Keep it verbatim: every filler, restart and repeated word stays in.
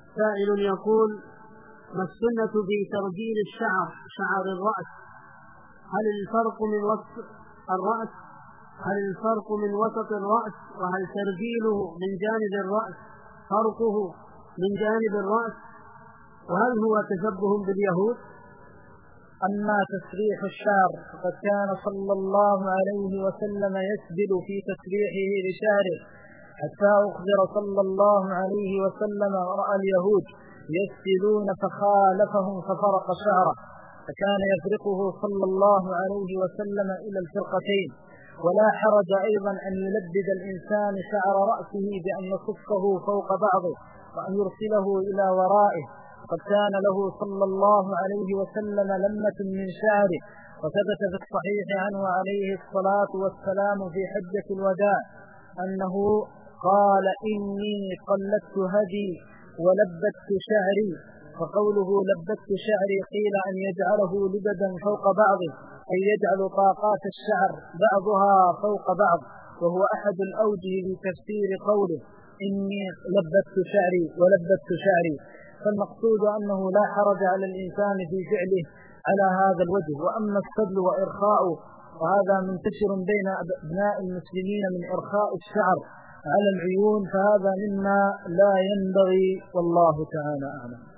سائل يقول: ما السنة في ترجيل الشعر شعر الرأس؟ هل الفرق من وسط الرأس هل الفرق من وسط الرأس وهل ترجيله من جانب الرأس فرقه من جانب الرأس؟ وهل هو تشبه باليهود؟ أما تسريح الشعر فقد كان صلى الله عليه وسلم يسبل في تسريحه لشعره، حتى أخبر صلى الله عليه وسلم ورأى اليهود يسبلون فخالفهم ففرق شعره، فكان يفرقه صلى الله عليه وسلم إلى الفرقتين. ولا حرج أيضا أن يلبد الإنسان شعر رأسه بأن يصفه فوق بعضه وأن يرسله إلى ورائه، قد كان له صلى الله عليه وسلم لمة من شعره، وثبت في الصحيح عنه عليه الصلاة والسلام في حجة الوداع أنه قال: إني قلدت هدي ولبت شعري. فقوله لبت شعري قيل أن يجعله لبدا فوق بعضه، أي يجعل طاقات الشعر بعضها فوق بعض، وهو أحد الأوجه لتفسير قوله إني لبت شعري ولبت شعري. فالمقصود أنه لا حرج على الإنسان في فعله على هذا الوجه. وأما السبل وإرخاؤه وهذا منتشر بين أبناء المسلمين من إرخاء الشعر على العيون، فهذا مما لا ينبغي، والله تعالى أعلم.